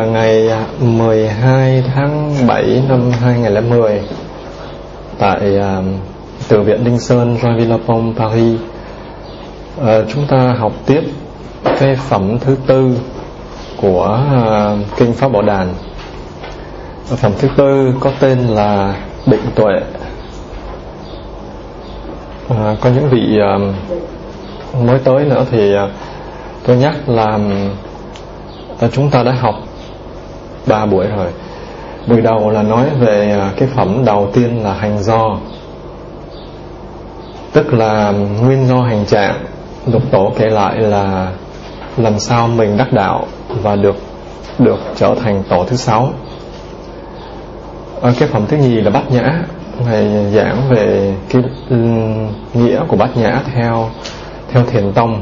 Ngày 12 tháng 7 năm 2010 tại Từ viện Đinh Sơn, Roi Villapom, Paris, chúng ta học tiếp cái phẩm thứ tư của Kinh Pháp Bảo Đàn. Phẩm thứ tư có tên là Định Tuệ. Có những vị mới tới nữa thì tôi nhắc là chúng ta đã học 3 buổi rồi. Buổi đầu là nói về cái phẩm đầu tiên là hành do, tức là nguyên do hành trạng. Lục Tổ kể lại là làm sao mình đắc đạo và được trở thành tổ thứ 6. Cái phẩm thứ nhì là Bát Nhã, Ngài giảng về cái nghĩa của Bát Nhã theo Thiền Tông.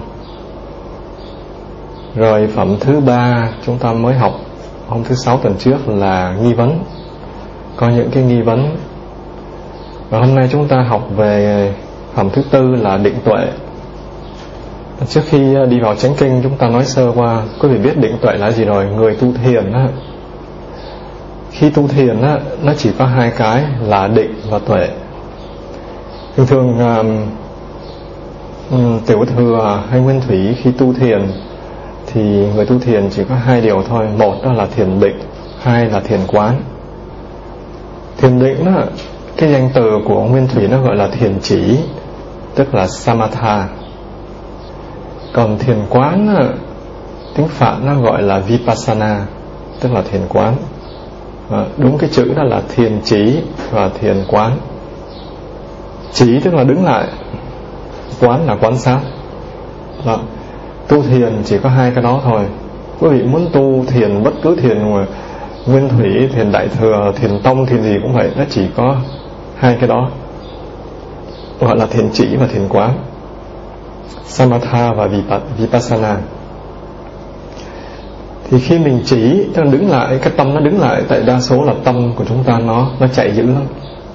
Rồi phẩm thứ ba chúng ta mới học hôm thứ 6 tuần trước là nghi vấn, có những cái nghi vấn. Và hôm nay chúng ta học về phẩm thứ tư là định tuệ. Trước khi đi vào chánh kinh, chúng ta nói sơ qua. Quý vị biết định tuệ là gì rồi? Người tu thiền á, khi tu thiền á, nó chỉ có hai cái là định và tuệ. Thường Tiểu Thừa hay Nguyên Thủy khi tu thiền thì người tu thiền chỉ có hai điều thôi. Một đó là thiền định, hai là thiền quán. Thiền định đó, cái danh từ của Nguyên Thủy nó gọi là thiền chỉ, tức là samatha. Còn thiền quán, tiếng Phạn nó gọi là vipassana, tức là thiền quán. Đúng cái chữ đó là thiền chỉ và thiền quán. Chỉ tức là đứng lại, quán là quan sát. Đó. Tu thiền chỉ có hai cái đó thôi. Quý vị muốn tu thiền, bất cứ thiền Nguyên Thủy, thiền Đại Thừa, thiền Tông, thiền gì cũng vậy, nó chỉ có hai cái đó, gọi là thiền chỉ và thiền quán, samatha và vipassana. Thì khi mình chỉ, tức là đứng lại, cái tâm nó đứng lại. Tại đa số là tâm của chúng ta nó chạy dữ lắm,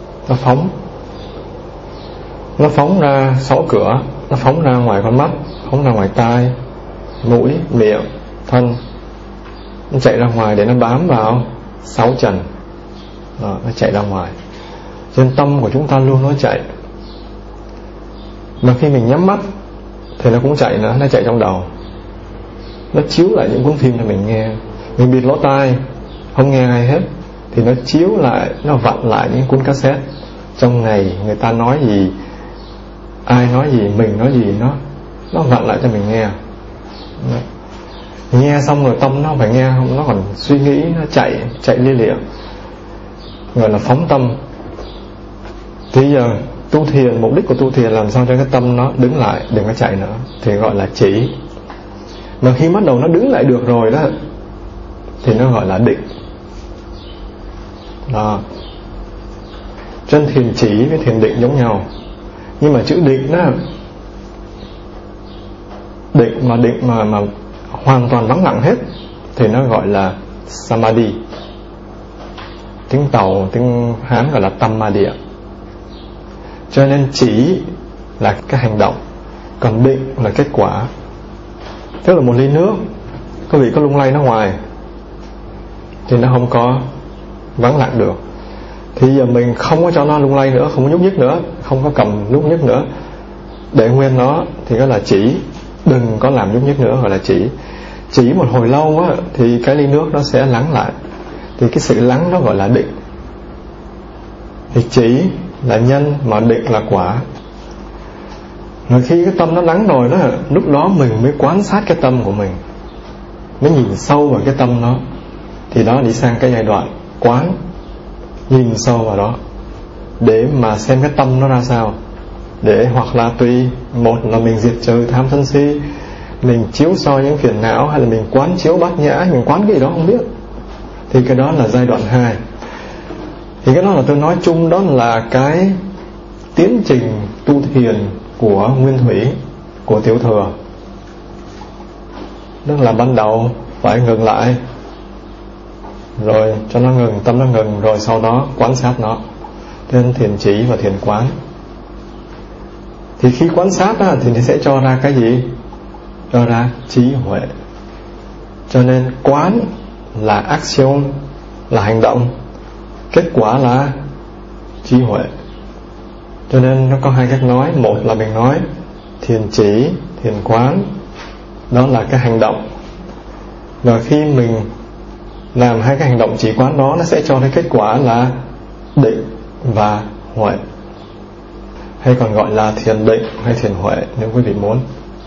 nó phóng ra 6 cửa, nó phóng ra ngoài con mắt, phóng ra ngoài tai, mũi, miệng, thân. Nó chạy ra ngoài để nó bám vào 6 trần. Nó chạy ra ngoài. Trên tâm của chúng ta luôn nó chạy. Mà khi mình nhắm mắt thì nó cũng chạy nữa, nó chạy trong đầu. Nó chiếu lại những cuốn phim cho mình nghe. Mình bịt lỗ tai, không nghe ai hết, thì nó chiếu lại, nó vặn lại những cuốn cassette. Trong ngày người ta nói gì, ai nói gì, mình nói gì, nó vặn lại cho mình nghe. Nghe xong rồi tâm nó phải nghe không, nó còn suy nghĩ, nó chạy lia lịa, gọi là phóng tâm. Thì giờ tu thiền, mục đích của tu thiền làm sao cho cái tâm nó đứng lại, đừng có chạy nữa, thì gọi là chỉ. Mà khi bắt đầu nó đứng lại được rồi đó thì nó gọi là định. Đó. Trên thiền chỉ với thiền định giống nhau. Nhưng mà chữ định đó, định mà hoàn toàn vắng lặng hết thì nó gọi là samadhi. Tiếng Tàu, tiếng Hán gọi là tammadhiya. Cho nên chỉ là cái hành động, còn định là kết quả. Tức là một ly nước, quý vị có lung lay nó ngoài thì nó không có vắng lặng được. Thì giờ mình không có cho nó lung lay nữa, không có nhúc nhích nữa, không có cầm nhúc nhích nữa, để nguyên nó thì đó là chỉ. Đừng có làm nhúc nhích nữa, gọi là chỉ. Chỉ một hồi lâu á, thì cái ly nước nó sẽ lắng lại. Thì cái sự lắng đó gọi là định. Thì chỉ là nhân mà định là quả. Rồi khi cái tâm nó lắng rồi đó, lúc đó mình mới quan sát cái tâm của mình, mới nhìn sâu vào cái tâm nó. Thì đó đi sang cái giai đoạn quán, nhìn sâu vào đó để mà xem cái tâm nó ra sao. Để hoặc là tùy, một là mình diệt trừ tham sân si, mình chiếu soi những phiền não, hay là mình quán chiếu bát nhã, mình quán cái gì đó không biết. Thì cái đó là giai đoạn 2. Thì cái đó là tôi nói chung, đó là cái tiến trình tu thiền của Nguyên Thủy, của Tiểu Thừa. Tức là ban đầu phải ngừng lại, rồi cho nó ngừng, tâm nó ngừng, rồi sau đó quan sát nó. Nên thiền chỉ và thiền quán. Thì khi quan sát á, thì nó sẽ cho ra cái gì? Cho ra trí huệ. Cho nên quán là action, là hành động, kết quả là trí huệ. Cho nên nó có hai cách nói. Một là mình nói thiền chỉ, thiền quán, đó là cái hành động. Và khi mình làm hai cái hành động chỉ quán đó, nó sẽ cho thấy kết quả là định và huệ, hay còn gọi là thiền định hay thiền huệ nếu quý vị muốn.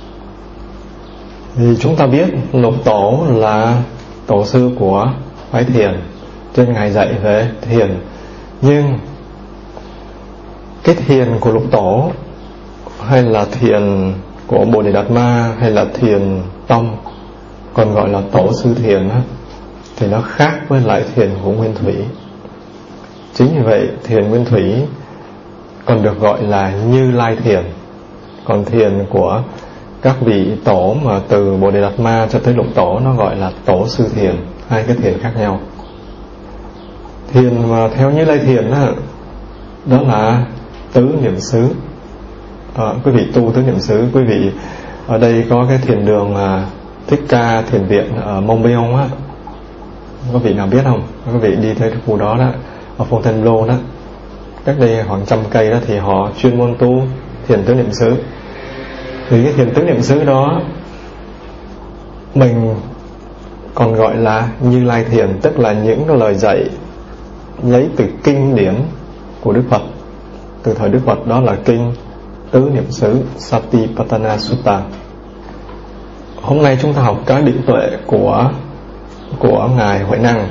Thì chúng ta biết Lục Tổ là tổ sư của phái thiền, cho nên Ngài dạy về thiền. Nhưng cái thiền của Lục Tổ, hay là thiền của Bồ Đề Đạt Ma, hay là thiền tông, còn gọi là tổ sư thiền, thì nó khác với lại thiền của Nguyên Thủy. Chính vì vậy thiền Nguyên Thủy còn được gọi là Như Lai thiền. Còn thiền của các vị tổ mà từ Bồ Đề Đạt Ma cho tới Lục Tổ, nó gọi là tổ sư thiền. Hai cái thiền khác nhau. Thiền mà theo Như Lai thiền đó là tứ niệm xứ. Quý vị tu tứ niệm xứ, quý vị ở đây có cái thiền đường Thích Ca Thiền Viện ở Montbéliard á, có vị nào biết không? Quý vị đi tới khu đó đó, ở Fontainebleau đó, cách đây khoảng 100 cây đó, thì họ chuyên môn tu thiền tứ niệm xứ. Thì cái thiền tứ niệm xứ đó mình còn gọi là Như Lai thiền, tức là những cái lời dạy lấy từ kinh điển của Đức Phật, từ thời Đức Phật, đó là kinh tứ niệm xứ Satipatthana Sutta. Hôm nay chúng ta học cái định tuệ của Ngài Huệ Năng.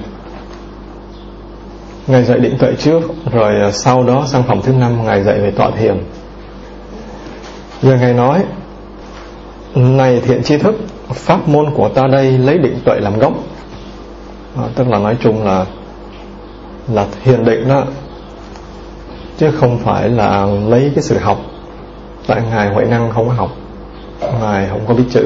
Ngài dạy định tuệ trước, rồi sau đó sang phẩm thứ 5 Ngài dạy về tọa thiền. Giờ Ngài nói: này thiện tri thức, pháp môn của ta đây lấy định tuệ làm gốc. Tức là nói chung là thiền định đó, chứ không phải là lấy cái sự học. Tại Ngài Huệ Năng không có học, Ngài không có biết chữ.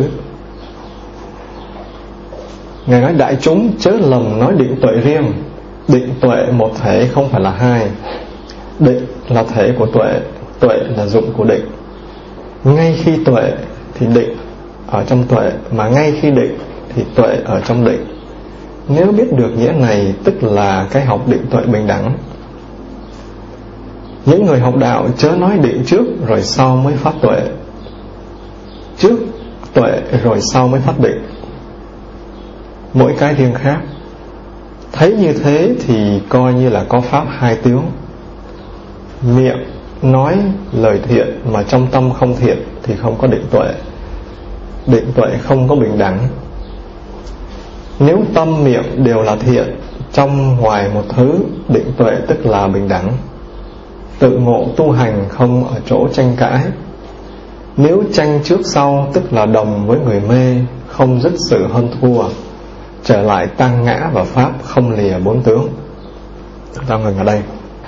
Ngài nói: đại chúng chớ lầm nói định tuệ riêng. Định tuệ một thể, không phải là hai. Định là thể của tuệ, tuệ là dụng của định. Ngay khi tuệ thì định ở trong tuệ, mà ngay khi định thì tuệ ở trong định. Nếu biết được nghĩa này, tức là cái học định tuệ bình đẳng. Những người học đạo chớ nói định trước rồi sau mới phát tuệ, trước tuệ rồi sau mới phát định. Mỗi cái riêng khác. Thấy như thế thì coi như là có pháp hai tướng. Miệng nói lời thiện mà trong tâm không thiện thì không có định tuệ. Định tuệ không có bình đẳng. Nếu tâm miệng đều là thiện, trong ngoài một thứ, định tuệ tức là bình đẳng. Tự ngộ tu hành không ở chỗ tranh cãi. Nếu tranh trước sau tức là đồng với người mê, không dứt sự hơn thua, trở lại tăng ngã và pháp, không lìa bốn tướng. Ta ngừng ở đây.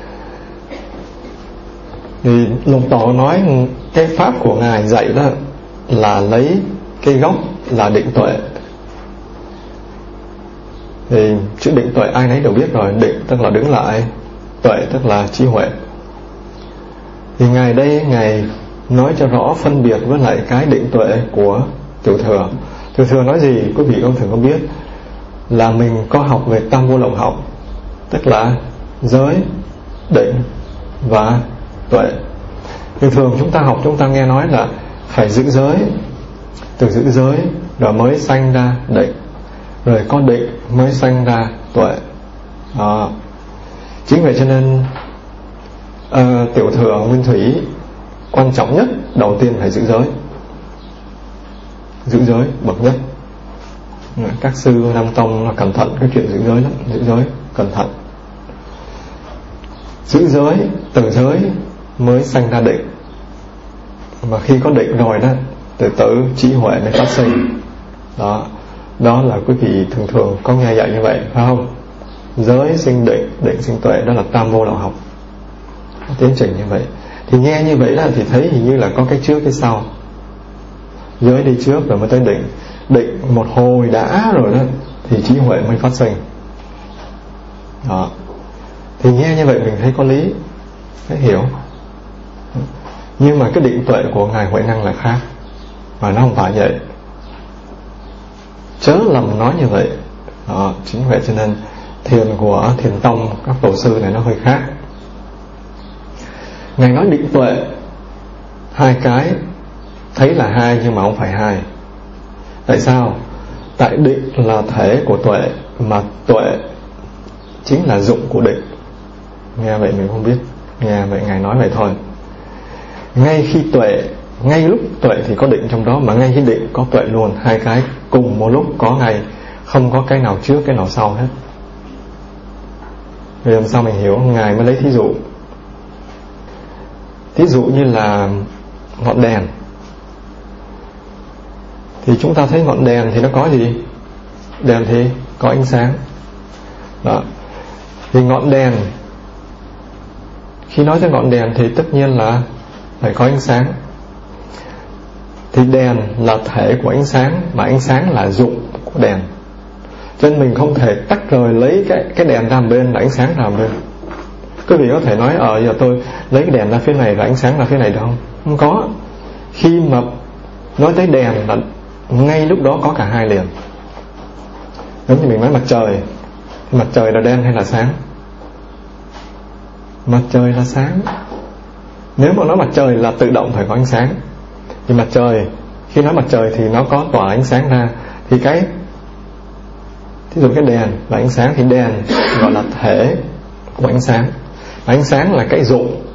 Thì Lục Tổ nói cái pháp của Ngài dạy đó là lấy cái gốc là định tuệ. Thì chữ định tuệ ai nấy đều biết rồi. Định tức là đứng lại, tuệ tức là trí huệ. Thì Ngài đây, Ngài nói cho rõ phân biệt với lại cái định tuệ của Tiểu Thừa. Tiểu Thừa nói gì quý vị không thường có biết, là mình có học về tam vô lậu học, tức là giới, định và tuệ. Thường thường chúng ta học, chúng ta nghe nói là phải giữ giới, từ giữ giới rồi mới sanh ra định, rồi có định mới sanh ra tuệ. Chính vậy cho nên Tiểu Thừa Nguyên Thủy quan trọng nhất, đầu tiên phải giữ giới. Giữ giới bậc nhất. Các sư Nam Tông cẩn thận cái chuyện giữ giới lắm. Giữ giới cẩn thận. Giữ giới, từ giới mới sanh ra định. Mà khi có định rồi đó, từ từ trí huệ mới phát sinh. Đó là quý vị thường thường có nghe dạy như vậy, phải không? Giới sinh định, định sinh tuệ, đó là tam vô lậu học. Tiến trình như vậy. Thì nghe như vậy là thì thấy hình như là có cái trước cái sau. Giới đi trước rồi mới tới định. Định một hồi đã rồi đó thì trí huệ mới phát sinh. Thì nghe như vậy mình thấy có lý, thấy hiểu. Nhưng mà cái định tuệ của Ngài Huệ Năng là khác, mà nó không phải vậy. Chớ lầm nói như vậy. đó. Chính vậy cho nên thiền của Thiền tông các tổ sư này nó hơi khác. Ngài nói định tuệ, hai cái thấy là hai nhưng mà không phải hai. Tại sao? Tại định là thể của tuệ, mà tuệ chính là dụng của định. Nghe vậy mình không biết, nghe vậy Ngài nói vậy thôi. Ngay khi tuệ, ngay lúc tuệ thì có định trong đó, mà ngay khi định có tuệ luôn. Hai cái cùng một lúc có ngay, không có cái nào trước cái nào sau hết. Vì làm sao mình hiểu? Ngài mới lấy thí dụ. Thí dụ như là ngọn đèn, thì chúng ta thấy ngọn đèn thì nó có gì? Đèn thì có ánh sáng đó. Thì ngọn đèn, khi nói tới ngọn đèn thì tất nhiên là phải có ánh sáng. Thì đèn là thể của ánh sáng, mà ánh sáng là dụng của đèn. Cho nên mình không thể tách rời lấy cái đèn ra một bên là ánh sáng ra một bên. Quý vị có thể nói giờ tôi lấy cái đèn ra phía này rồi ánh sáng ra phía này được không? Không có. Khi mà nói tới đèn là ngay lúc đó có cả hai liền. Giống như mình nói mặt trời, mặt trời là đen hay là sáng? Mặt trời là sáng. Nếu mà nói mặt trời là tự động phải có ánh sáng. Thì mặt trời, khi nói mặt trời thì nó có tỏa ánh sáng ra. Thì thí dụ cái đèn là ánh sáng, thì đèn gọi là thể của ánh sáng. Ánh sáng là cái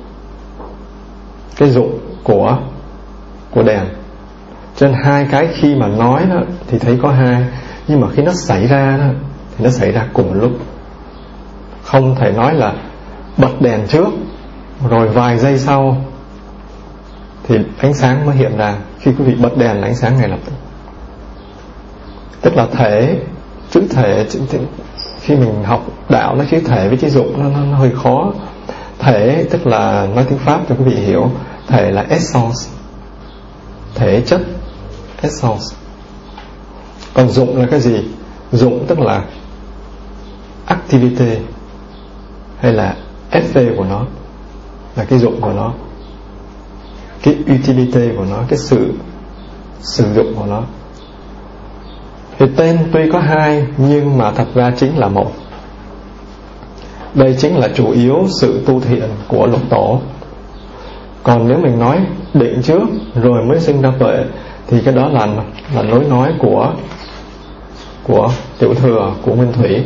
dụng của đèn. Cho nên hai cái khi mà nói đó thì thấy có hai, nhưng mà khi nó xảy ra đó thì nó xảy ra cùng một lúc. Không thể nói là bật đèn trước rồi vài giây sau thì ánh sáng mới hiện ra. Khi quý vị bật đèn là ánh sáng ngay lập tức. Tức là thể, chữ thể, khi mình học đạo nó chữ thể với chữ dụng nó hơi khó. Thể tức là nói tiếng Pháp cho quý vị hiểu, thể là essence, thể chất, essence. Còn dụng là cái gì? Dụng tức là activity hay là effet của nó, là cái dụng của nó, cái utility của nó, cái sự sử dụng của nó. Thì tên tuy có hai nhưng mà thật ra chính là một. Đây chính là chủ yếu sự tu thiện của Lục Tổ. Còn nếu mình nói định trước rồi mới sinh ra tuệ thì cái đó là lối nói của Tiểu Thừa, của Nguyên Thủy.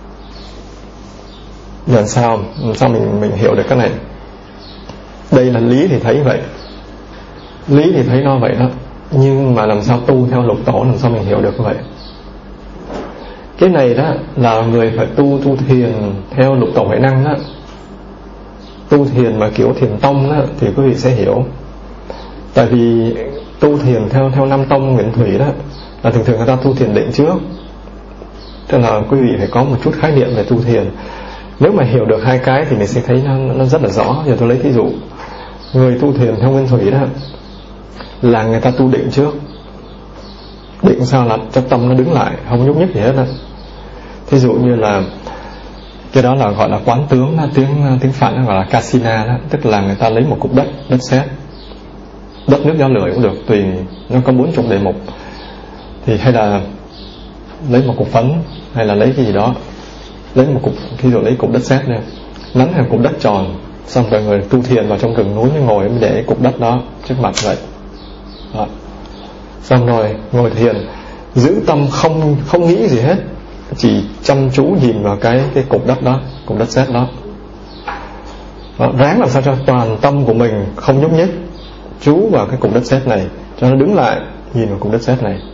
Làm sao mình hiểu được cái này? Đây là lý thì thấy vậy, lý thì thấy nó vậy đó, nhưng mà làm sao tu theo Lục Tổ, làm sao mình hiểu được vậy? Cái này đó là người phải tu thiền theo Lục Tổ Huệ Năng đó. Tu thiền mà kiểu thiền tông đó thì quý vị sẽ hiểu. Tại vì tu thiền theo Nam Tông Nguyên Thủy đó là thường người ta tu thiền định trước. Cho nên là quý vị phải có một chút khái niệm về tu thiền. Nếu mà hiểu được hai cái thì mình sẽ thấy nó rất là rõ. Giờ tôi lấy thí dụ, người tu thiền theo Nguyên Thủy đó là người ta tu định trước. Định sao? Là cho tâm nó đứng lại, không nhúc nhích gì hết đó. Thí dụ như là cái đó là gọi là quán tướng đó, tiếng Phạn gọi là Kasina đó, tức là người ta lấy một cục đất sét, đất nước gió lửa cũng được, tùy, nó có 40 đề mục. Thì hay là lấy một cục phấn, hay là lấy cái gì đó, lấy một cục, ví dụ lấy cục đất sét này, nắn thành cục đất tròn, xong rồi người tu thiền vào trong rừng núi ngồi mới để cục đất đó trước mặt vậy đó. Xong rồi ngồi thiền, giữ tâm không nghĩ gì hết, chỉ chăm chú nhìn vào cái cục đất đó, cục đất sét đó. Ráng làm sao cho toàn tâm của mình không nhúc nhích, chú vào cái cục đất sét này, cho nó đứng lại, nhìn vào cục đất sét này.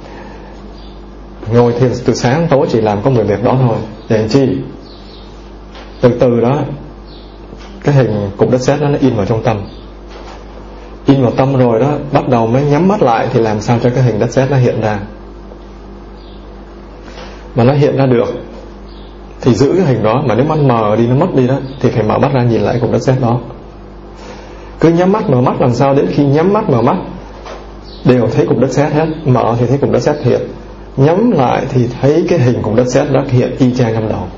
Ngồi thiền từ sáng tối chỉ làm có 10 việc đó thôi. Để làm chi? Từ đó cái hình cục đất sét đó nó in vào trong tâm. In vào tâm rồi đó, bắt đầu mới nhắm mắt lại thì làm sao cho cái hình đất sét nó hiện ra. Mà nó hiện ra được thì giữ cái hình đó, mà nếu mắt mờ đi, nó mất đi đó, thì phải mở mắt ra nhìn lại cục đất sét đó. Cứ nhắm mắt mở mắt, làm sao đến khi nhắm mắt mở mắt đều thấy cục đất sét hết. Mở thì thấy cục đất sét hiện, nhắm lại thì thấy cái hình cục đất sét đó hiện y chang trong đầu.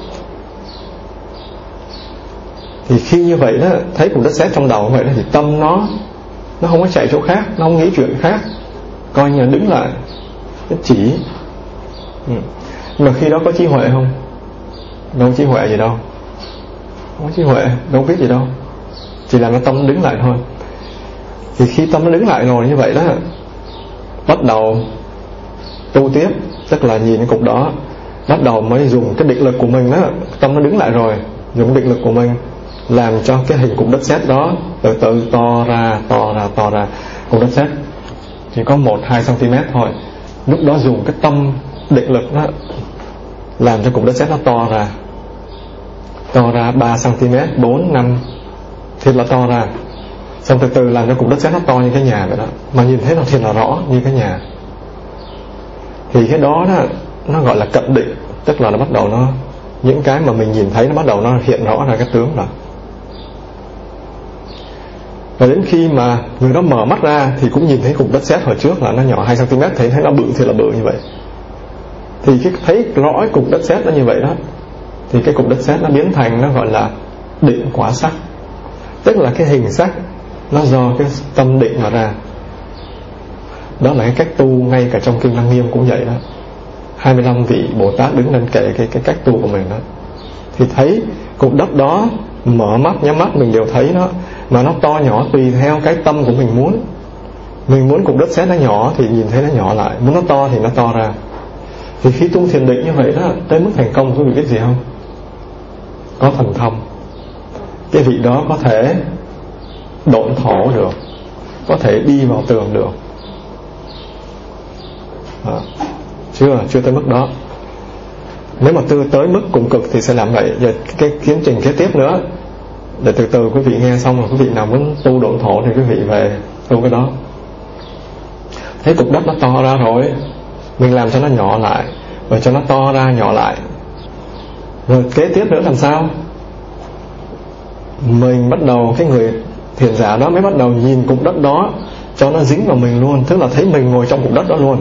Thì khi như vậy đó, thấy cục đất sét trong đầu vậy đó, thì tâm nó không có chạy chỗ khác, nó không nghĩ chuyện khác, coi như là đứng lại, nó chỉ. Nhưng mà khi đó có trí huệ không? Đâu có trí huệ gì đâu. Không có trí huệ, đâu biết gì đâu. Chỉ là nó tâm đứng lại thôi. Thì khi tâm nó đứng lại rồi như vậy đó, bắt đầu tu tiếp, tức là nhìn cái cục đó, bắt đầu mới dùng cái định lực của mình đó. Tâm nó đứng lại rồi, dùng định lực của mình làm cho cái hình cục đất sét đó từ từ to ra. Cục đất sét chỉ có 1-2 cm thôi. Lúc đó dùng cái tâm định lực đó làm cho cục đất sét nó to ra 3 cm, 4, 5, thiệt là to ra. Xong từ từ làm cho cục đất sét nó to như cái nhà vậy đó, mà nhìn thấy nó thiệt là rõ như cái nhà. Thì cái đó nó gọi là cận định, tức là nó bắt đầu những cái mà mình nhìn thấy nó bắt đầu nó hiện rõ ra cái tướng rồi. Và đến khi mà người đó mở mắt ra thì cũng nhìn thấy cục đất sét hồi trước là nó nhỏ 2 cm, thấy nó bự thì là bự như vậy. Thì cái thấy rõ cái cục đất sét nó như vậy đó, thì cái cục đất sét nó biến thành, nó gọi là định quả sắc. Tức là cái hình sắc nó do cái tâm định mà ra. Đó là cái cách tu, ngay cả trong Kinh Lăng Nghiêm cũng vậy đó. 25 vị Bồ Tát đứng lên kể cái cách tu của mình đó. Thì thấy cục đất đó, mở mắt nhắm mắt mình đều thấy nó, mà nó to nhỏ tùy theo cái tâm của mình muốn. Mình muốn cục đất sét nó nhỏ thì nhìn thấy nó nhỏ lại, muốn nó to thì nó to ra. Thì khi tu thiền định như vậy đó, tới mức thành công quý vị biết gì không? Có thần thông. Cái vị đó có thể độn thổ được, có thể đi vào tường được. Chưa tới mức đó. Nếu mà tới mức cùng cực thì sẽ làm vậy. Giờ cái tiến trình kế tiếp nữa, để từ từ quý vị nghe xong rồi quý vị nào muốn tu độn thổ thì quý vị về tu cái đó. Thấy cục đất nó to ra rồi, mình làm cho nó nhỏ lại, rồi cho nó to ra nhỏ lại. Rồi kế tiếp nữa làm sao? Mình bắt đầu, cái người thiền giả đó mới bắt đầu nhìn cục đất đó cho nó dính vào mình luôn. Tức là thấy mình ngồi trong cục đất đó luôn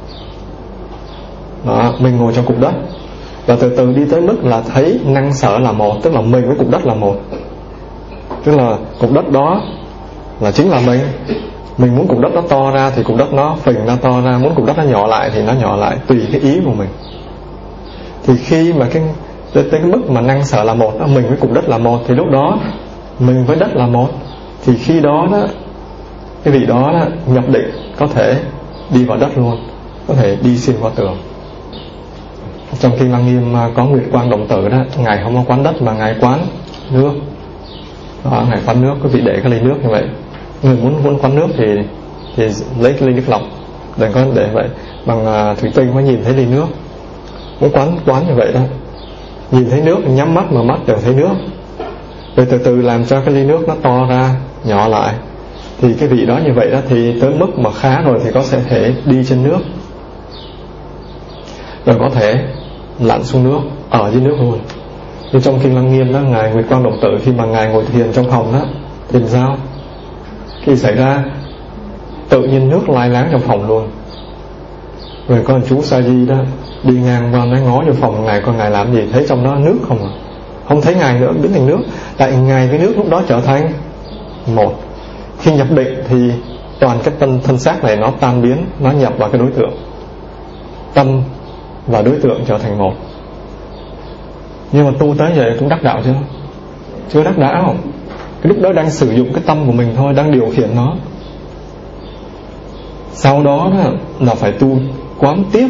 đó, mình ngồi trong cục đất. Và từ từ đi tới mức là thấy năng sở là một, tức là mình với cục đất là một. Tức là cục đất đó là chính là mình. Mình muốn cục đất nó to ra thì cục đất nó phình ra to ra, muốn cục đất nó nhỏ lại thì nó nhỏ lại, tùy cái ý của mình. Thì khi mà tới cái mức mà năng sở là một, mình với cục đất là một, thì lúc đó mình với đất là một. Thì khi đó cái vị đó nhập định có thể đi vào đất luôn, có thể đi xuyên qua tường. Trong Kinh Lăng Nghiêm có Nguyệt Quang Đồng Tử đó, ngài không có quán đất mà ngài quán nước đó, ngài quán nước. Quý vị để cái ly nước như vậy, người muốn quán nước thì lấy cái ly nước lọc, đừng có để vậy bằng thủy tinh mới nhìn thấy ly nước. Muốn quán như vậy đó, nhìn thấy nước nhắm mắt mà mắt đều thấy nước. Rồi từ từ làm cho cái ly nước nó to ra nhỏ lại. Thì cái vị đó như vậy đó, thì tới mức mà khá rồi thì có thể đi trên nước, rồi có thể lặn xuống nước, ở dưới nước luôn. Như trong Kinh Lăng Nghiêm đó, ngài Nguyệt Quang Đồng Tử khi mà ngài ngồi thiền trong phòng đó, thì sao? Khi xảy ra tự nhiên nước lai láng trong phòng luôn. Rồi có chú Sa Di đó đi ngang qua nói ngó vô phòng ngài, coi ngài làm gì, thấy trong đó nước không à, không thấy ngài nữa, biến thành nước. Tại ngài với nước lúc đó trở thành một. Khi nhập định thì toàn cái thân xác này nó tan biến, nó nhập vào cái đối tượng. Tâm và đối tượng trở thành một. Nhưng mà tu tới vậy cũng đắc đạo chưa? Chưa đắc đạo. Cái lúc đó đang sử dụng cái tâm của mình thôi, đang điều khiển nó. Sau đó là phải tu quán tiếp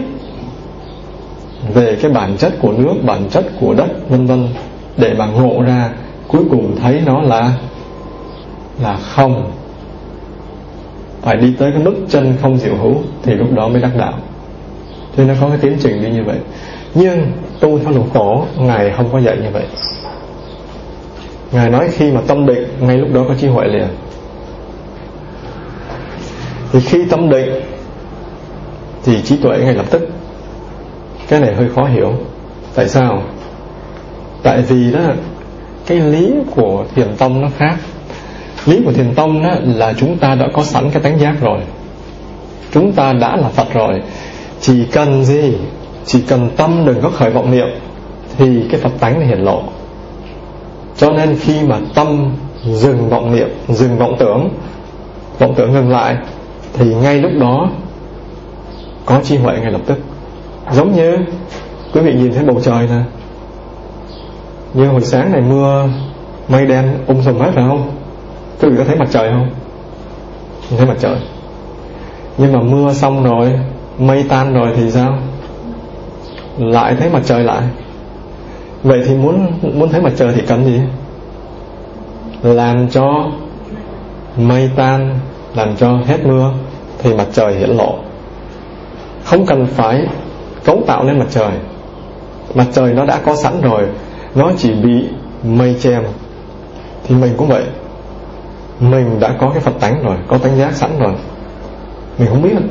về cái bản chất của nước, bản chất của đất, vân vân, để mà ngộ ra cuối cùng thấy nó là không. Phải đi tới cái mức chân không diệu hữu thì lúc đó mới đắc đạo. Cho nên nó có cái tiến trình đi như vậy. Nhưng tu theo Lục Tổ, ngài không có dạy như vậy. Ngài nói khi mà tâm định, ngay lúc đó có trí huệ liền. Thì khi tâm định thì trí tuệ ngay lập tức. Cái này hơi khó hiểu. Tại sao? Tại vì đó, cái lý của thiền tông nó khác. Lý của thiền tông đó là chúng ta đã có sẵn cái tánh giác rồi, chúng ta đã là Phật rồi. Chỉ cần gì? Chỉ cần tâm đừng có khởi vọng niệm thì cái Phật tánh nó hiển lộ. Cho nên khi mà tâm dừng vọng niệm, dừng vọng tưởng ngừng lại, thì ngay lúc đó có trí huệ ngay lập tức. Giống như Quý vị nhìn thấy bầu trời nè, như hồi sáng này mưa mây đen sùm hết phải không? Quý vị có thấy mặt trời không? Nhìn thấy mặt trời. Nhưng mà mưa xong rồi, mây tan rồi thì sao? Lại thấy mặt trời lại. Vậy thì muốn thấy mặt trời thì cần gì? Làm cho mây tan, làm cho hết mưa thì mặt trời hiển lộ. Không cần phải cấu tạo nên mặt trời. Mặt trời nó đã có sẵn rồi, nó chỉ bị mây che. Thì mình cũng vậy, mình đã có cái Phật tánh rồi, có tánh giác sẵn rồi, mình không biết,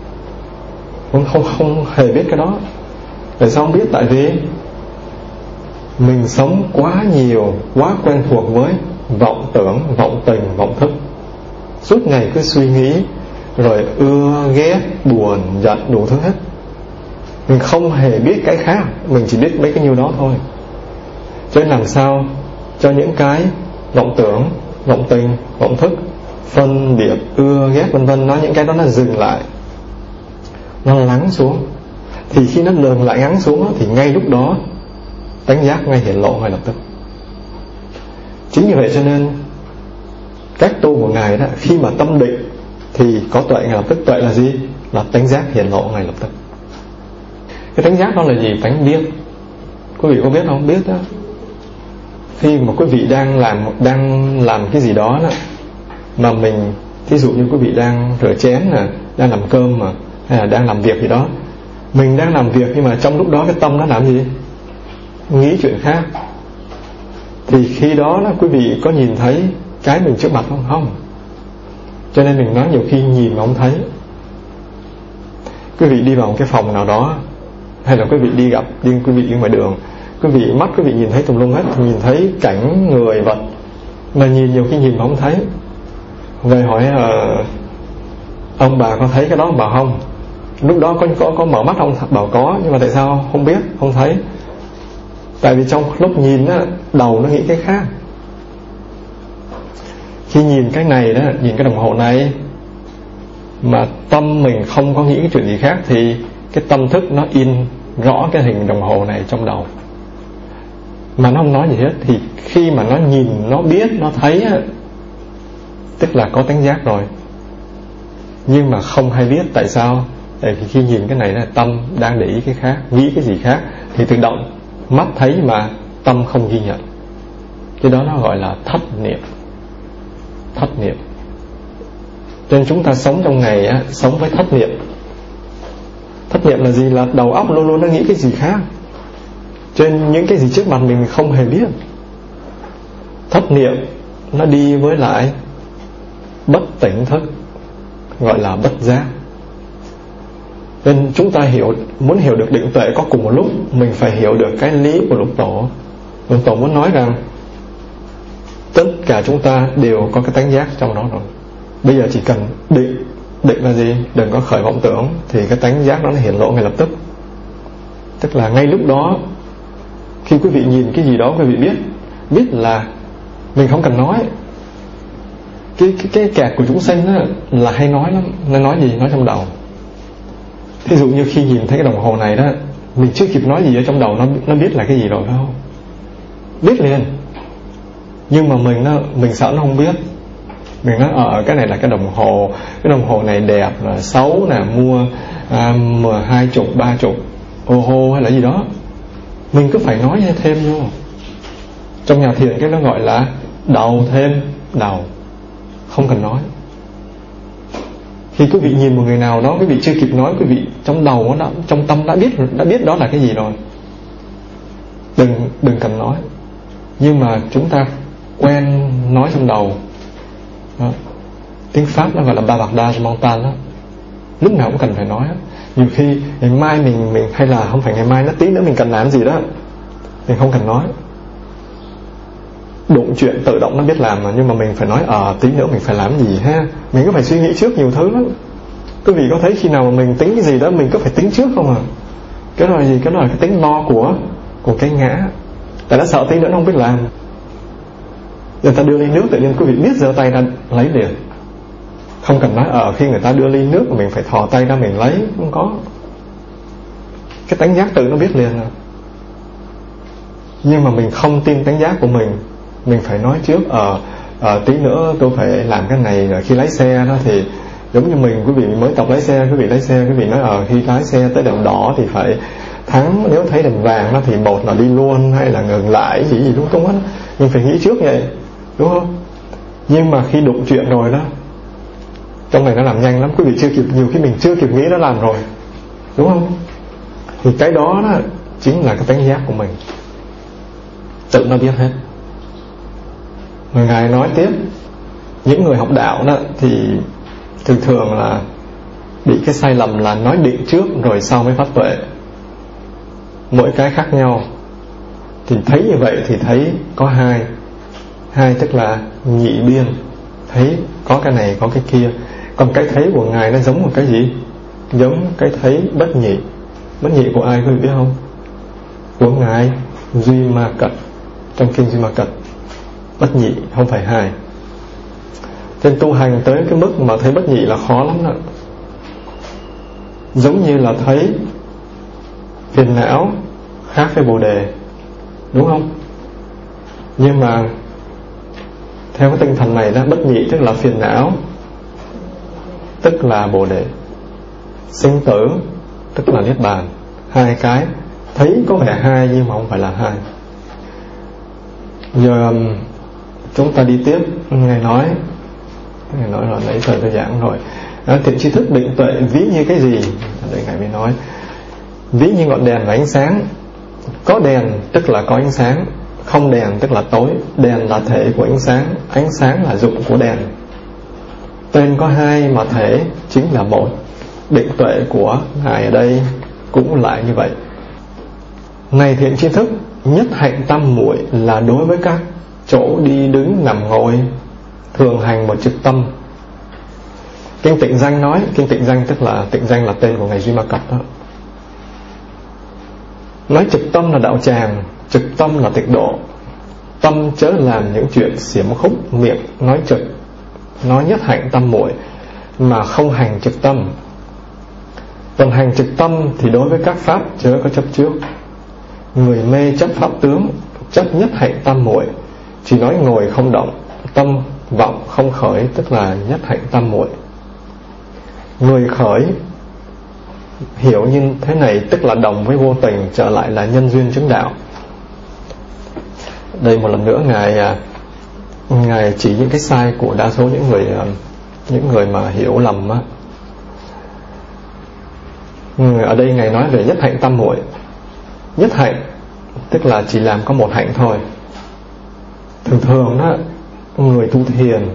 không hề biết cái đó. Tại sao không biết? Tại vì mình sống quá nhiều, quá quen thuộc với vọng tưởng, vọng tình, vọng thức. Suốt ngày cứ suy nghĩ, rồi ưa, ghét, buồn, giận, đủ thứ hết. Mình không hề biết cái khác, mình chỉ biết mấy cái nhiêu đó thôi. Cho nên làm sao cho những cái vọng tưởng, vọng tình, vọng thức, phân biệt, ưa, ghét, vân vân, những cái đó nó dừng lại, nó lắng xuống. Thì khi nó dừng lại, lắng xuống đó, thì ngay lúc đó tánh giác ngay hiển lộ ngay lập tức. Chính như vậy cho nên cách tu của Ngài đó, khi mà tâm định thì có tuệ ngay lập tức. Tuệ là gì? Là tánh giác hiển lộ ngay lập tức. Cái tánh giác đó là gì? Tánh biết. Quý vị có biết không? Biết đó. Khi mà quý vị đang làm cái gì đó, mà mình, thí dụ như quý vị đang rửa chén nè, đang làm cơm mà, hay là đang làm việc gì đó, mình đang làm việc nhưng mà trong lúc đó cái tâm nó làm gì? Nghĩ chuyện khác. Thì khi đó quý vị có nhìn thấy cái mình trước mặt không? Không. Cho nên mình nói nhiều khi nhìn mà không thấy. Quý vị đi vào một cái phòng nào đó, hay là quý vị quý vị đi ngoài đường, mắt quý vị nhìn thấy tùm lum hết, nhìn thấy cảnh, người, vật, mà nhìn nhiều khi nhìn mà không thấy. Về hỏi ông bà có thấy cái đó? Bảo không. Lúc đó có mở mắt không? Bảo có. Nhưng mà tại sao không biết, không thấy? Tại vì trong lúc nhìn á, đầu nó nghĩ cái khác. Khi nhìn cái này đó, nhìn cái đồng hồ này, mà tâm mình không có nghĩ cái chuyện gì khác, thì cái tâm thức nó in rõ cái hình đồng hồ này trong đầu, mà nó không nói gì hết. Thì khi mà nó nhìn, nó biết, nó thấy á, tức là có tánh giác rồi. Nhưng mà không hay biết. Tại sao? Tại vì khi nhìn cái này là tâm đang để ý cái khác, nghĩ cái gì khác, thì tự động mắt thấy mà tâm không ghi nhận. Cái đó nó gọi là thất niệm. Thất niệm. Cho nên chúng ta sống trong ngày á, sống với thất niệm. Thất niệm là gì? Là đầu óc luôn luôn nó nghĩ cái gì khác, cho nên những cái gì trước mặt mình không hề biết. Thất niệm nó đi với lại bất tỉnh thức, gọi là bất giác. Nên chúng ta muốn hiểu được định tuệ có cùng một lúc, mình phải hiểu được cái lý của Lục Tổ. Lục Tổ muốn nói rằng tất cả chúng ta đều có cái tánh giác trong đó rồi. Bây giờ chỉ cần định. Định là gì? Đừng có khởi vọng tưởng, thì cái tánh giác đó nó hiển lộ ngay lập tức. Tức là ngay lúc đó, khi quý vị nhìn cái gì đó, quý vị biết là mình không cần nói. Cái kẹt của chúng sanh đó là hay nói lắm. Nó nói gì? Nói trong đầu. Thí dụ như khi nhìn thấy cái đồng hồ này đó, mình chưa kịp nói gì ở trong đầu, nó biết là cái gì rồi, phải không? Biết liền. Nhưng mà mình sợ nó không biết. Mình nói cái này là cái đồng hồ này đẹp, là xấu nè, mua 20, 30 ô hô hay là gì đó. Mình cứ phải nói thêm vô. Trong nhà thiền cái nó gọi là đầu thêm đầu, không cần nói. Khi quý vị nhìn một người nào đó, quý vị chưa kịp nói, quý vị trong đầu nó, trong tâm đã biết đó là cái gì rồi. Đừng cần nói. Nhưng mà chúng ta quen nói trong đầu đó. Tiếng Pháp nó gọi là bavardage mental đó. Lúc nào cũng cần phải nói đó. Nhiều khi ngày mai mình hay là không phải ngày mai, nó tí nữa mình cần làm gì đó, mình không cần nói. Đụng chuyện tự động nó biết làm mà, nhưng mà mình phải nói tí nữa mình phải làm gì ha. Mình cứ phải suy nghĩ trước nhiều thứ lắm. Quý vị có thấy khi nào mà mình tính cái gì đó mình cứ phải tính trước không à? Cái đó là gì? Cái đó là cái tính lo của cái ngã. Tại nó sợ tí nữa nó không biết làm. Người ta đưa ly nước, tự nhiên quý vị biết giơ tay ra lấy liền. Không cần nói khi người ta đưa ly nước mà mình phải thò tay ra mình lấy. Không có. Cái tánh giác tự nó biết liền rồi. Nhưng mà mình không tin tánh giác của mình phải nói trước tí nữa tôi phải làm cái này. Rồi khi lái xe đó thì giống như quý vị mới tập lái xe, quý vị nói khi lái xe tới đèn đỏ thì phải thắng, nếu thấy đèn vàng đó thì một là đi luôn hay là ngừng lại, gì đúng không hết. Mình phải nghĩ trước vậy, đúng không? Nhưng mà khi đụng chuyện rồi đó, trong này nó làm nhanh lắm, quý vị chưa kịp, nhiều khi mình chưa kịp nghĩ nó làm rồi, đúng không? Thì cái đó chính là cái tánh giác của mình, tự nó biết hết. Rồi Ngài nói tiếp, những người học đạo đó thì thường là bị cái sai lầm là nói định trước rồi sau mới phát tuệ. Mỗi cái khác nhau. Thì thấy như vậy thì thấy có hai tức là nhị biên, thấy có cái này có cái kia. Còn cái thấy của Ngài nó giống một cái gì? Giống cái thấy bất nhị. Bất nhị của ai quý vị biết không? Của Ngài Duy Ma Cật, trong kinh Duy Ma Cật. Bất nhị không phải hai. Trên tu hành tới cái mức mà thấy bất nhị là khó lắm đó. Giống như là thấy phiền não khác với bồ đề, đúng không? Nhưng mà theo cái tinh thần này đó, bất nhị tức là phiền não, tức là bồ đề, sinh tử tức là niết bàn. Hai cái thấy có vẻ hai nhưng mà không phải là hai. Giờ chúng ta đi tiếp. Ngài nói rồi, nãy thời tôi giảng rồi. Thiện tri thức định tuệ ví như cái gì? Đây Ngài mới nói, ví như ngọn đèn và ánh sáng. Có đèn tức là có ánh sáng, không đèn tức là tối. Đèn là thể của ánh sáng là dụng của đèn. Tên có hai mà thể chính là một. Định tuệ của Ngài ở đây cũng lại như vậy. Này thiện tri thức, nhất hạnh tam muội là đối với các chỗ đi đứng nằm ngồi, thường hành một trực tâm. Kinh Tịnh Danh nói, Kinh Tịnh Danh tức là Tịnh Danh là tên của Ngài Duy Ma Cật đó. Nói trực tâm là đạo tràng, trực tâm là tịnh độ. Tâm chớ làm những chuyện xiểm khúc, miệng nói trực, nói nhất hạnh tam muội mà không hành trực tâm. Còn hành trực tâm thì đối với các pháp chớ có chấp trước. Người mê chấp pháp tướng, chấp nhất hạnh tam muội, chỉ nói ngồi không động, tâm vọng không khởi, tức là nhất hạnh tam muội. Người khởi hiểu như thế này tức là đồng với vô tình, trở lại là nhân duyên chứng đạo. Đây một lần nữa Ngài chỉ những cái sai của đa số những người mà hiểu lầm á. Ở đây Ngài nói về nhất hạnh tam muội. Nhất hạnh tức là chỉ làm có một hạnh thôi. Thường đó, người tu thiền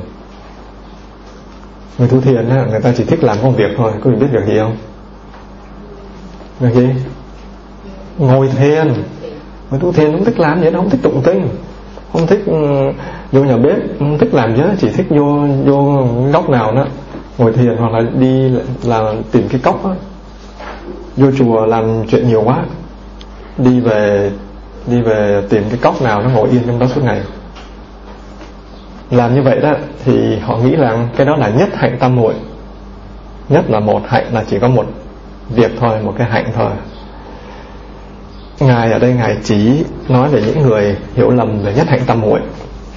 á, người ta chỉ thích làm công việc thôi. Có biết việc gì không? Việc gì? Ngồi thiền. Người tu thiền không thích làm gì đâu, không thích tụng kinh, không thích vô nhà bếp, không thích làm gì hết, chỉ thích vô góc nào đó ngồi thiền, hoặc là đi là tìm cái cốc đó. Vô chùa làm chuyện nhiều quá, đi về tìm cái cốc nào nó ngồi yên trong đó suốt ngày. Làm như vậy đó thì họ nghĩ rằng cái đó là nhất hạnh tam muội. Nhất là một hạnh, là chỉ có một việc thôi, một cái hạnh thôi. Ngài ở đây Ngài chỉ nói về những người hiểu lầm về nhất hạnh tam muội.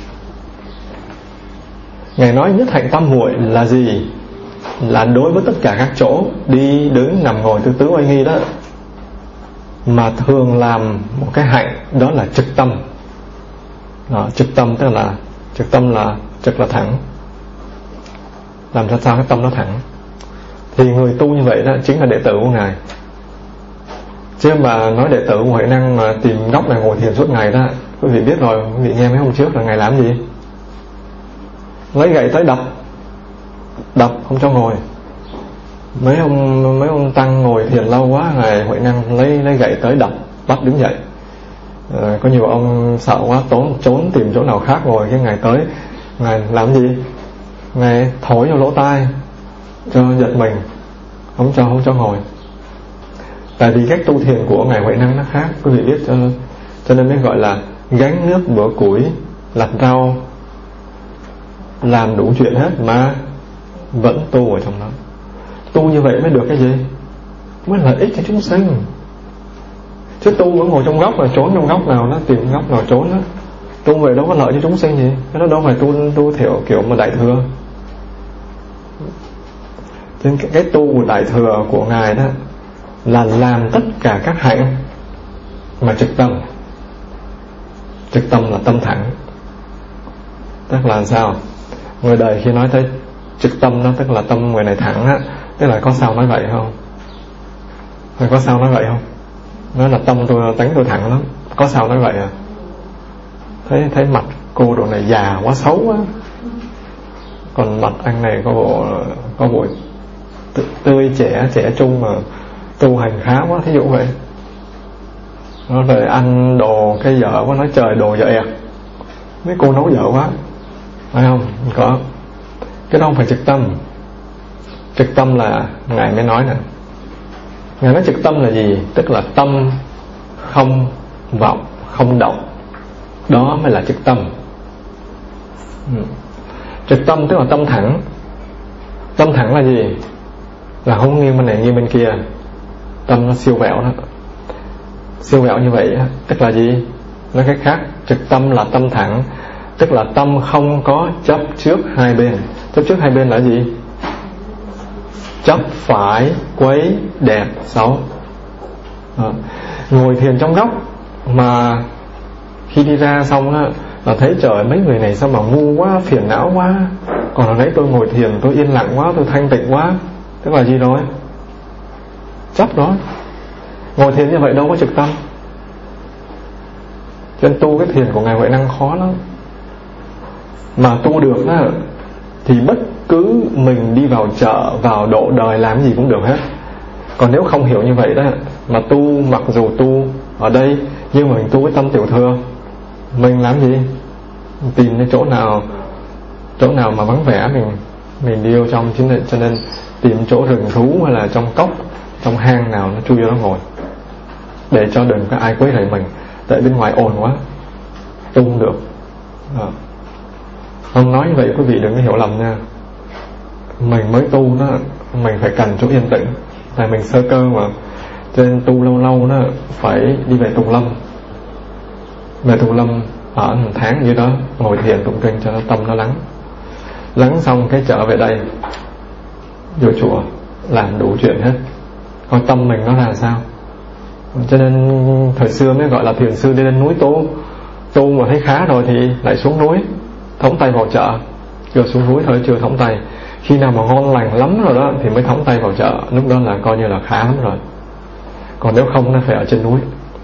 Ngài nói nhất hạnh tam muội là gì? Là đối với tất cả các chỗ đi đứng nằm ngồi tứ oai nghi đó, mà thường làm một cái hạnh, đó là trực tâm. Đó, trực tâm tức là trực là thẳng. Làm sao cái tâm nó thẳng? Thì người tu như vậy đó chính là đệ tử của Ngài. Chứ mà nói đệ tử của Huệ Năng mà tìm góc này ngồi thiền suốt ngày đó, quý vị biết rồi, quý vị nghe mấy hôm trước là Ngài làm gì? Lấy gậy tới đập không cho ngồi. Mấy ông tăng ngồi thiền lâu quá, Ngài Huệ Năng lấy gậy tới đập, bắt đứng dậy. Có nhiều ông sợ quá trốn tìm chỗ nào khác ngồi. Cái Ngài tới, Ngài làm gì? Ngài thổi vào lỗ tai cho giật mình, không cho ngồi. Tại vì cách tu thiền của Ngài Huệ Năng nó khác, quý vị biết, cho nên mới gọi là gánh nước bữa củi, lặt rau, làm đủ chuyện hết mà vẫn tu ở trong đó. Tu như vậy mới được cái gì? Mới lợi ích cho chúng sinh. Chứ tu vẫn ngồi trong góc, là trốn trong góc nào đó, tìm góc nào trốn đó. Tu về đâu có lợi cho chúng sinh gì. Cái đó đâu phải tu thiểu kiểu mà đại thừa. Nên cái tu của đại thừa của Ngài đó là làm tất cả các hạnh mà trực tâm. Trực tâm là tâm thẳng. Tức là sao? Người đời khi nói tới trực tâm đó, tức là tâm người này thẳng á, tức là có sao nói vậy không? Rồi có sao nói vậy không? Nói là tâm tôi, tánh tôi thẳng lắm, có sao nói vậy à? Thấy mặt cô đồ này già quá, xấu quá, còn mặt anh này có bộ tươi trẻ trung mà tu hành khá quá, thí dụ vậy. Nó rồi ăn đồ cái dở quá, nói trời đồ dở ẹt, mấy cô nấu dở quá, phải không? Có. Cái đó không phải trực tâm. Trực tâm là Ngài mới nói nè. Ngài nói trực tâm là gì? Tức là tâm không vọng, không động. Đó mới là trực tâm. Trực tâm tức là tâm thẳng. Tâm thẳng là gì? Là không nghiêng bên này nghiêng bên kia. Tâm nó siêu vẹo đó. Siêu vẹo như vậy tức là gì? Nói cách khác, trực tâm là tâm thẳng, tức là tâm không có chấp trước hai bên. Chấp trước hai bên là gì? Chấp phải, quấy, đẹp, xấu. Ngồi thiền trong góc mà khi đi ra xong á, là thấy trời mấy người này sao mà ngu quá, phiền não quá. Còn hồi nãy tôi ngồi thiền, tôi yên lặng quá, tôi thanh tịnh quá. Tức là gì rồi? Chấp đó. Ngồi thiền như vậy đâu có trực tâm. Cho nên tu cái thiền của Ngài Huệ Năng khó lắm. Mà tu được đó thì bất cứ mình đi vào chợ, vào độ đời làm gì cũng được hết. Còn nếu không hiểu như vậy đó, mà tu, mặc dù tu ở đây nhưng mà mình tu với tâm tiểu thừa, mình làm gì? Tìm cái chỗ nào mà vắng vẻ mình đi vô trong. Cho nên tìm chỗ rừng thú hay là trong cốc, trong hang nào nó chui vô đó ngồi, để cho đừng có ai quấy rầy mình. Tại bên ngoài ồn quá, tu không được. Không nói như vậy quý vị đừng có hiểu lầm nha. Mình mới tu đó, mình phải cần chỗ yên tĩnh. Tại mình sơ cơ mà. Cho nên tu lâu lâu đó phải đi về Tùng Lâm. Về Tùng Lâm ở 1 tháng như đó, ngồi thiền tụng kinh cho nó tâm nó lắng. Lắng xong cái trở về đây, vô chùa làm đủ chuyện hết. Coi tâm mình nó là sao. Cho nên thời xưa mới gọi là thiền sư đi lên núi tu. Tu mà thấy khá rồi thì lại xuống núi, thống tay vào chợ. Chưa xuống núi thôi, chưa thống tay. Khi nào mà ngon lành lắm rồi đó thì mới thống tay vào chợ. Lúc đó là coi như là khá lắm rồi. Còn nếu không nó phải ở trên núi.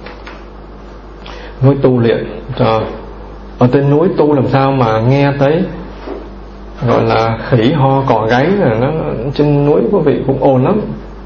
Núi tu luyện cho. Ở trên núi tu làm sao mà nghe tới gọi là khỉ ho cò gáy là nó trên núi quý vị cũng ồn lắm.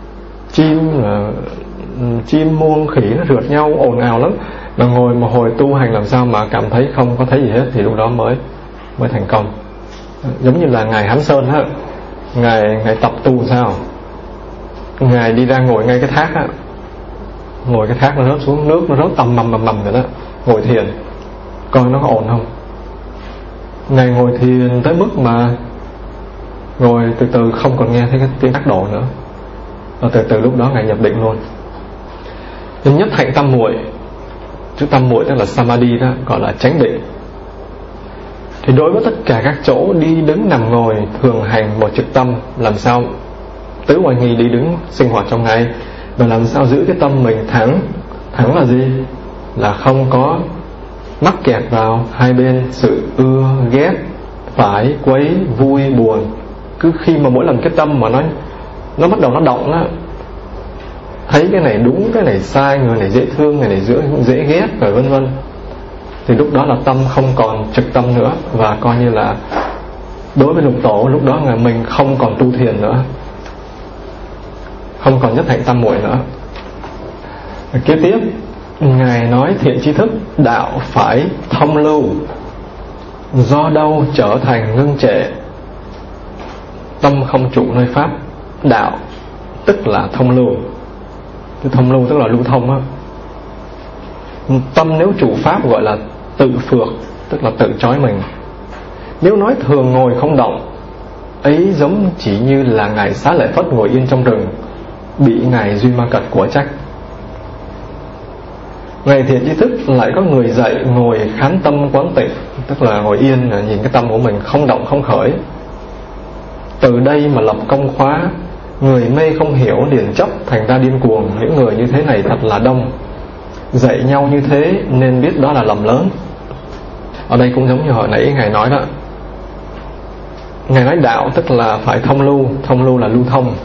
Chim muông khỉ nó rượt nhau ồn ào lắm. Mà ngồi một hồi tu hành làm sao mà cảm thấy không có thấy gì hết, thì lúc đó mới thành công. Giống như là Ngài Hán Sơn á, Ngài tập tu sao? Ngài đi ra ngồi ngay cái thác á, ngồi cái thác nó rớt xuống nước, nó rớt tầm mầm rồi đó, ngồi thiền coi nó có ổn không. Ngài ngồi thiền tới mức mà ngồi từ từ không còn nghe thấy cái tiếng tác độ nữa, và từ từ lúc đó Ngài nhập định luôn. Nên nhất hạnh tam muội, chữ tam muội tức là samadhi đó, gọi là chánh định. Thì đối với tất cả các chỗ đi đứng nằm ngồi thường hành một trực tâm, làm sao tứ oai nghi đi đứng sinh hoạt trong ngày, và làm sao giữ cái tâm mình thẳng. Thẳng là gì? Là không có mắc kẹt vào hai bên sự ưa ghét, phải, quấy, vui, buồn. Cứ khi mà mỗi lần cái tâm mà nó bắt đầu nó động đó, thấy cái này đúng, cái này sai, người này dễ thương, người này dễ ghét, rồi vân vân, thì lúc đó là tâm không còn trực tâm nữa. Và coi như là đối với lục tổ lúc đó là mình không còn tu thiền nữa, không còn nhất hạnh tam muội nữa. Kế tiếp Ngài nói thiện tri thức đạo phải thông lưu, do đâu trở thành ngưng trệ. Tâm không trụ nơi pháp. Đạo tức là thông lưu. Thông lưu tức là lưu thông á. Tâm nếu trụ pháp gọi là tự phược, tức là tự trói mình. Nếu nói thường ngồi không động, ấy giống chỉ như là Ngài Xá Lợi Phất ngồi yên trong rừng, bị Ngài Duy Ma Cật của trách. Ngày thiền ý thức lại có người dạy ngồi khán tâm quán tịnh, tức là ngồi yên nhìn cái tâm của mình không động không khởi. Từ đây mà lập công khóa, người mê không hiểu liền chấp thành ra điên cuồng. Những người như thế này thật là đông. Dạy nhau như thế nên biết đó là lầm lớn. Ở đây cũng giống như hồi nãy Ngài nói đó. Ngài nói đạo tức là phải thông lưu. Thông lưu là lưu thông,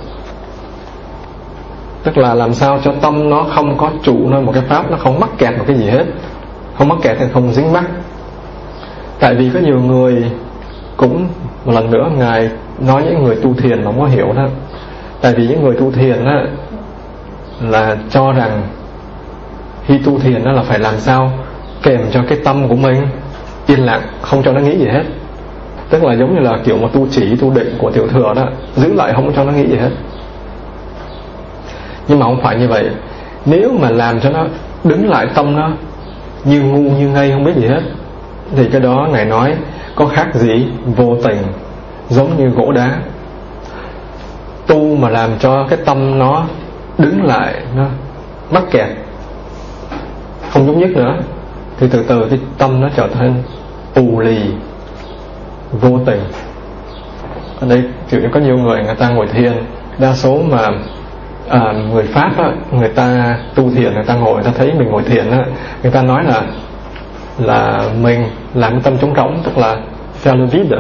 tức là làm sao cho tâm nó không có trụ nơi một cái pháp, nó không mắc kẹt một cái gì hết. Không mắc kẹt thì không dính mắc. Tại vì có nhiều người, cũng một lần nữa Ngài nói những người tu thiền mà không có hiểu đó. Tại vì những người tu thiền đó là cho rằng khi tu thiền đó là phải làm sao kèm cho cái tâm của mình yên lặng, không cho nó nghĩ gì hết. Tức là giống như là kiểu một tu chỉ, tu định của tiểu thừa đó, giữ lại không cho nó nghĩ gì hết. Nhưng mà không phải như vậy. Nếu mà làm cho nó đứng lại tâm nó như ngu như ngây không biết gì hết, thì cái đó Ngài nói có khác gì vô tình, giống như gỗ đá. Tu mà làm cho cái tâm nó đứng lại, nó mắc kẹt, không nhúc nhích nữa, thì từ từ cái tâm nó trở thành ù lì, vô tình. Ở đây kiểu như có nhiều người ta ngồi thiền, đa số mà người Pháp á, người ta tu thiền, người ta ngồi, người ta thấy mình ngồi thiền á, người ta nói là mình làm cái tâm trống rỗng, tức là faire le vide,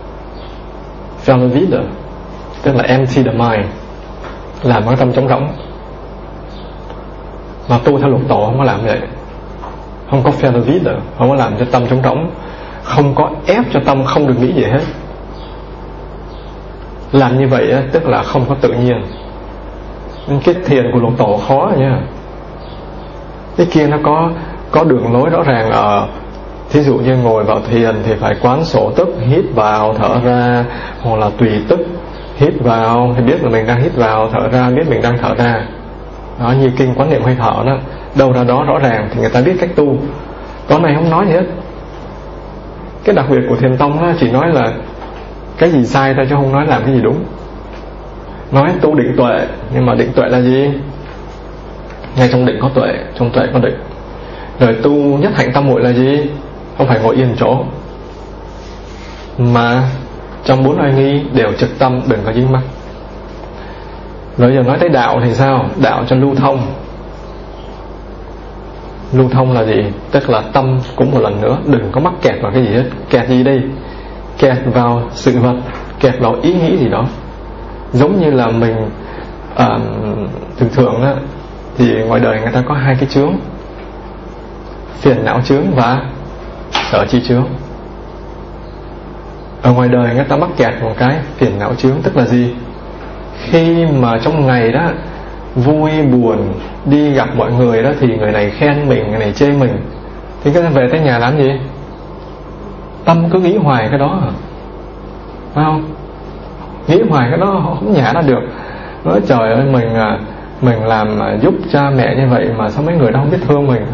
tức là empty the mind, làm cái tâm trống rỗng. Mà tu theo Lục Tổ không có làm vậy, không có faire le vide, không có làm cho tâm trống rỗng, không có ép cho tâm không được nghĩ gì hết. Làm như vậy á, tức là không có tự nhiên. Nên cái thiền của Lục Tổ khó nha. Cái kia nó có đường lối rõ ràng. Thí dụ như ngồi vào thiền thì phải quán sổ tức, hít vào thở ra, hoặc là tùy tức, hít vào thì biết là mình đang hít vào, thở ra biết mình đang thở ra. Đó, như kinh quán niệm hơi thở đó, đâu ra đó rõ ràng thì người ta biết cách tu. Còn này không nói gì hết. Cái đặc biệt của Thiền Tông đó chỉ nói là cái gì sai thôi, chứ không nói làm cái gì đúng. Nói tu định tuệ, nhưng mà định tuệ là gì? Ngay trong định có tuệ, trong tuệ có định. Rồi tu nhất hạnh tam muội là gì? Không phải ngồi yên chỗ, mà trong 4 oai nghi đều trực tâm, đừng có dính mắc. Rồi giờ nói tới đạo thì sao? Đạo cho lưu thông. Lưu thông là gì? Tức là tâm cũng một lần nữa đừng có mắc kẹt vào cái gì hết. Kẹt gì đây? Kẹt vào sự vật, kẹt vào ý nghĩ gì đó. Giống như là mình thường á, thì ngoài đời người ta có 2 cái chướng: phiền não chướng và sở chi chướng. Ở ngoài đời người ta mắc kẹt một cái phiền não chướng, tức là gì? Khi mà trong ngày đó vui buồn, đi gặp mọi người đó, thì người này khen mình, người này chê mình, thì cái về tới nhà làm gì? Tâm cứ nghĩ hoài cái đó, phải không? Nghĩ hoài cái đó không nhả ra được. Nói trời ơi, mình làm giúp cha mẹ như vậy mà sao mấy người đó không biết thương mình.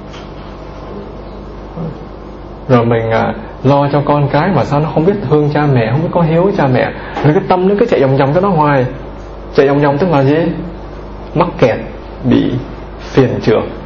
Rồi mình lo cho con cái mà sao nó không biết thương cha mẹ, không biết có hiếu với cha mẹ. Rồi cái tâm nó cứ chạy vòng vòng cái đó hoài. Chạy vòng vòng tức là gì? Mắc kẹt, bị phiền trược,